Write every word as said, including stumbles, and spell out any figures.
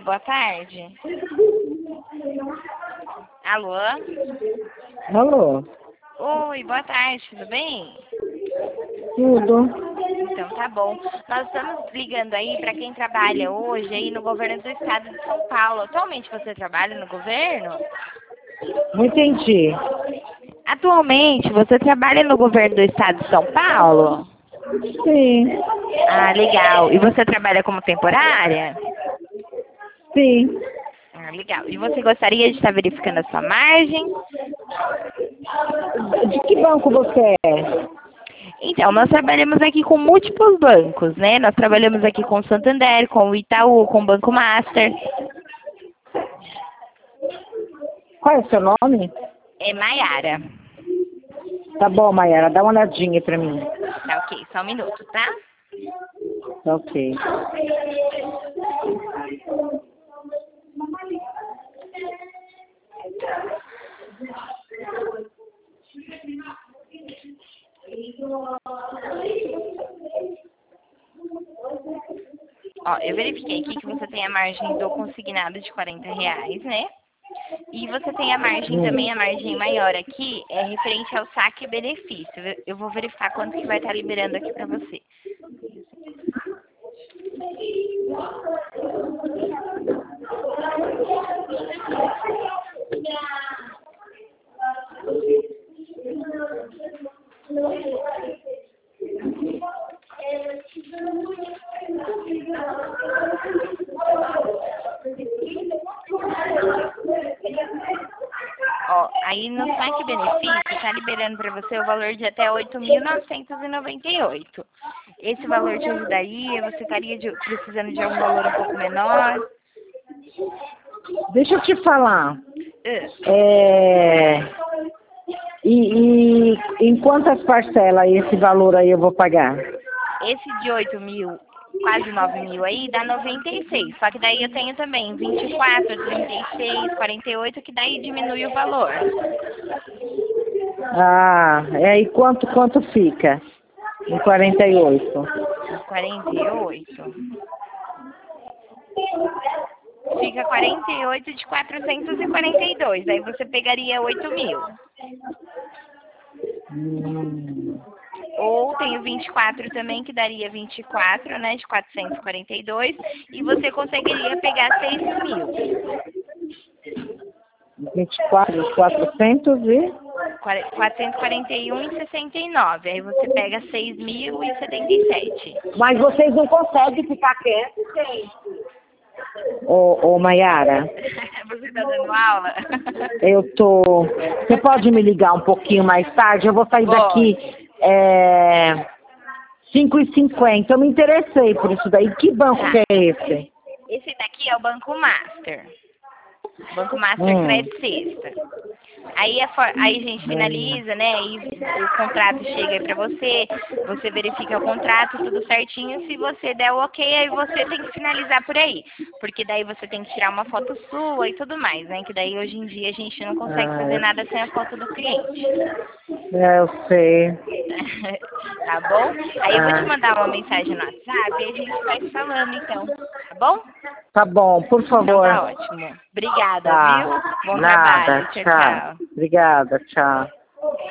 boa tarde. Alô? Alô? Oi, boa tarde, tudo bem? Tudo. Então tá bom. Nós estamos ligando aí para quem trabalha hoje aí no governo do estado de São Paulo. Atualmente você trabalha no governo? Não entendi. Atualmente você trabalha no governo do estado de São Paulo? Sim. Ah, legal. E você trabalha como temporária? Sim. Ah, legal. E você gostaria de estar verificando a sua margem? De que banco você é? Então, nós trabalhamos aqui com múltiplos bancos, né? Nós trabalhamos aqui com o Santander, com o Itaú, com o Banco Master. Qual é o seu nome? É Maiara. Tá bom, Mayara, dá uma olhadinha pra mim. Tá ok, só um minuto, tá? Tá ok. Ó, eu verifiquei aqui que você tem a margem do consignado de quarenta reais, né? E você tem a margem também, a margem maior aqui, é referente ao saque e benefício. Eu vou verificar quanto que vai estar liberando aqui pra você. Ó, aí no saque benefício está liberando para você o valor de até oito mil novecentos e noventa e oito. Esse valor te ajudaria? Você estaria de, precisando de algum valor um pouco menor? Deixa eu te falar. Uh, É... E, e em quantas parcelas esse valor aí eu vou pagar? Esse de oito mil, quase nove mil aí, dá noventa e seis. Só que daí eu tenho também vinte e quatro, trinta e seis, quarenta e oito, que daí diminui o valor. Ah, e aí quanto, quanto fica? Em quarenta e oito. quarenta e oito. Fica quarenta e oito de quatrocentos e quarenta e dois. Aí você pegaria oito mil. Hum. Ou tem o vinte e quatro também, que daria vinte e quatro, né, de quatrocentos e quarenta e dois. E você conseguiria pegar seis mil. vinte e quatro, quatrocentos e... quatrocentos e quarenta e um e sessenta e nove. Aí você pega seis mil e setenta e sete. Mas vocês não conseguem ficar quietos, gente? Ô, ô Mayara, Você tá dando aula? eu tô... Você pode me ligar um pouquinho mais tarde? Eu vou sair Pode. daqui é... cinco e cinquenta. Eu me interessei por isso daí. Que banco Tá. que é esse? Esse daqui é o Banco Master. Banco Master Hum. Credit Sexta. Aí a, for... aí a gente finaliza, né? Aí o contrato chega aí pra você, você verifica o contrato, tudo certinho. Se você der o ok, aí você tem que finalizar por aí. Porque daí você tem que tirar uma foto sua e tudo mais, né? Que daí hoje em dia a gente não consegue fazer Ah, nada sem a foto do cliente. é, eu sei. Tá bom? Aí eu vou te Ah, mandar uma mensagem no WhatsApp e a gente vai se falando então. Tá bom? tá bom, por Então favor. tá ótimo. Obrigada, Tá. viu? Bom Nada. trabalho. Tchau, Tchau. tchau. Obrigada. Tchau.